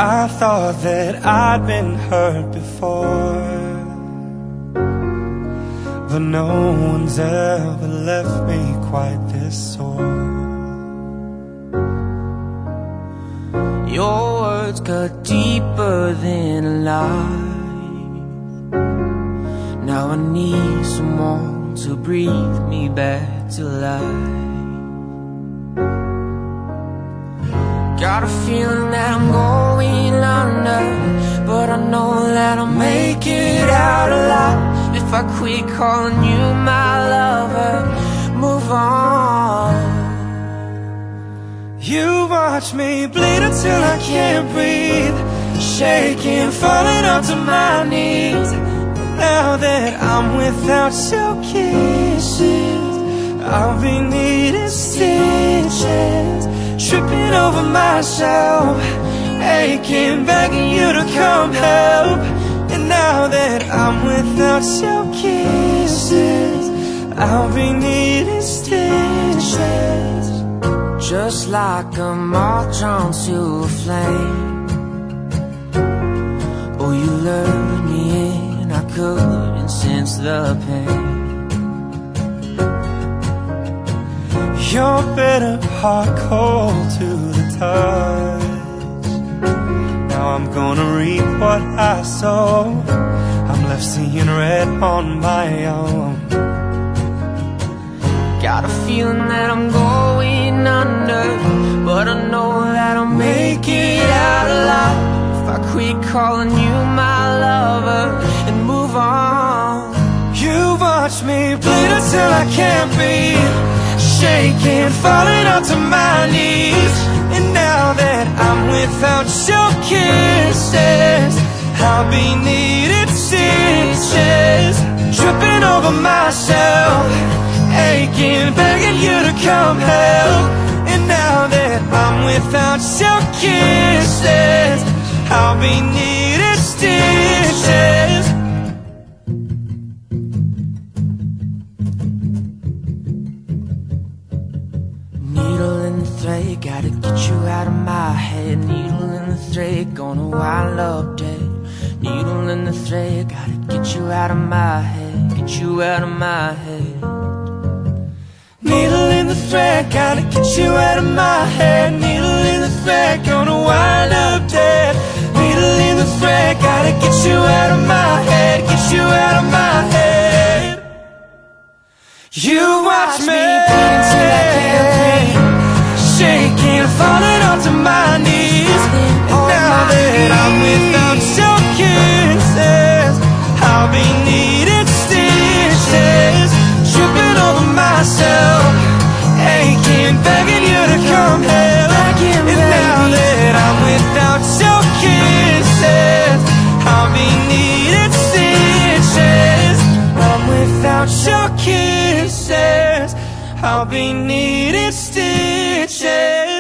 I thought that I'd been hurt before, but no one's ever left me quite this sore. Your words cut deeper than a lie. Now I need someone to breathe me back to life. Got a feeling that I'm going under, but I know that I'll make it out alive if I quit calling you my lover. Move on. You watch me bleed until I can't breathe, shaking, falling onto my knees. Now that I'm without your kisses, I'll be needing stitches, tripping over myself, aching, begging you to come help. And now that I'm without your kisses, I'll be needing stitches. Just like a moth drawn to a flame. Oh, you lured me in, I couldn't sense the pain. Your bitter heart cold to the touch. Now I'm gonna reap what I sow. I'm left seeing red on my own. Got a feeling that I'm going under, but I know that I'll make it out alive if I quit calling you my lover and move on. You watch me bleed until I can't breathe, shaking, falling onto my knees. And now that I'm without your kisses, I'll be needing stitches, tripping over myself, aching, begging you to come help. And now that I'm without your kisses, I'll be needing stitches. Needle in the thread, gotta get you out of my head. Needle in the thread, gonna wind up dead. Needle in the thread, gotta get you out of my head, get you out of my head. Needle in the thread, gotta get you out of my head. Needle in the thread, gonna wind up dead. Needle in the thread, gotta get you out of my head, get you out of my head. You watch me bleed till I can't breathe, shaking, falling onto my knees. And now that I'm without your kisses, I'll be needing stitches, tripping over myself, aching, begging you to come help. And now that I'm without your kisses, I'll be needing stitches. I'm without your kisses, I'll be needing stitches.